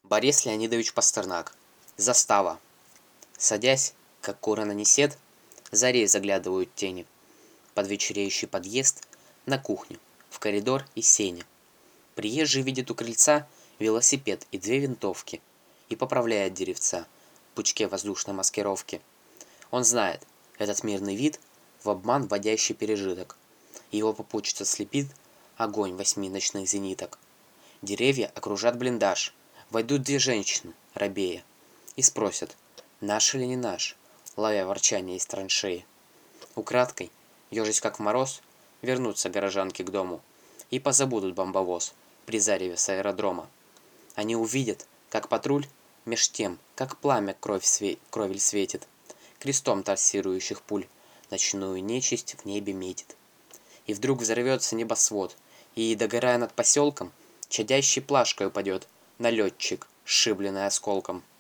Борис Леонидович Пастернак. Застава. Садясь, как куры на несед, зарей заглядывают тени. Под вечереющий подъезд, на кухню, в коридор и сени. Приезжий видит у крыльца велосипед и две винтовки и поправляет деревца в пучке воздушной маскировки. Он знает, этот мирный вид в обман вводящий пережиток. Его попутчица слепит огонь 8 ночных зениток. Деревья окружат блиндаж. Войдут две женщины, робея, и спросят, наш или не наш, ловя ворчание из траншеи. Украдкой, ежась как в мороз, вернутся горожанки к дому и позабудут бомбовоз при зареве с аэродрома. Они увидят, как патруль, меж тем, как пламя кровель светит, крестом торсирующих пуль ночную нечисть в небе метит. И вдруг взорвется небосвод, и, догорая над поселком, чадящей плашкой упадет налетчик, сшибленный осколком.